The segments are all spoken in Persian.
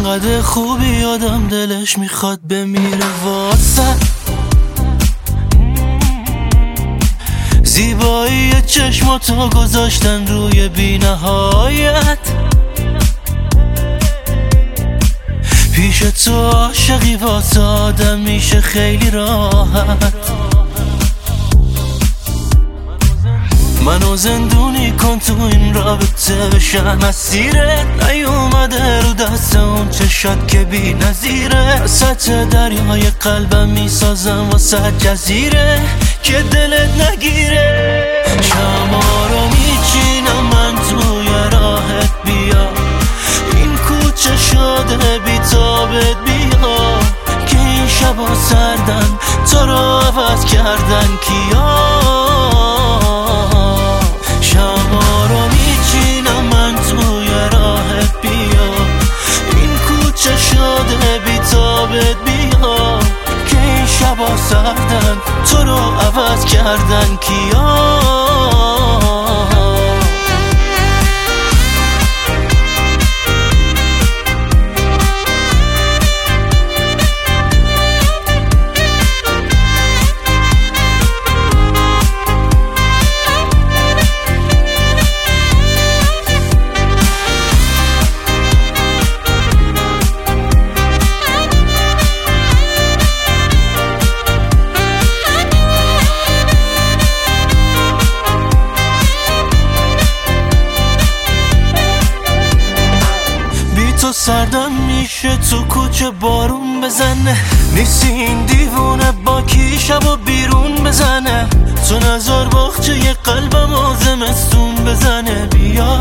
چقدر خوبی آدم دلش میخواد بمیره واسه زیبایی چشماتو گذاشتن روی بی‌نهایت. پیش تو عاشقی واسه آدم میشه خیلی راحت. منو زندونی کن تو این رابطه بشم اسیرت. نیومده رو دست اون چشات که بی نظیره. سطح دریای قلبم میسازم واسه جزیره که دلت نگیره. شما رو میچینم من توی راهت بیا. این کوچه شده بی تابت بیا که این شبا سردن تو رو عوض کردن کیا. شما رو میچینم من توی راهت بیا. این کوچه شده بی تابت بیا که این شبا سردن تو رو عوض کردن کیا. تو سردم میشه تو کوچه بارون بزنه. نیستی این دیوونه با کی شبا بیرون بزنه. تو نظر باخچه یه قلبم زمستون بزنه. بیا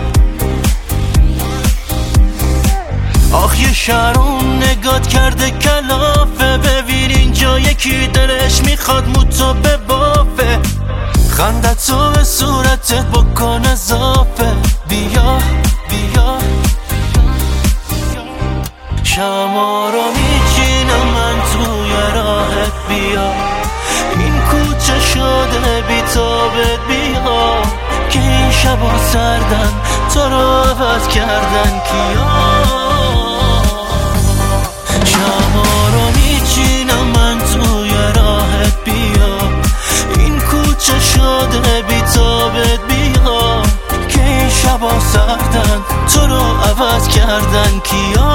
آخ یه شهرون نگات کرده کلافه. ببین اینجا یکی دلش میخواد موتو ببافه. خندتو به صورتت بکن اضافه. بیا بیا شما رو میچینم من توی راهت بیا. این کوچه شده بی تابت بیا که این شبا سردن تو رو عوض کردن کیا. شما رو میچینم من توی راهت بیا. این کوچه شده بی تابت بیا که این شبا سردن تو رو عوض کردن کیا.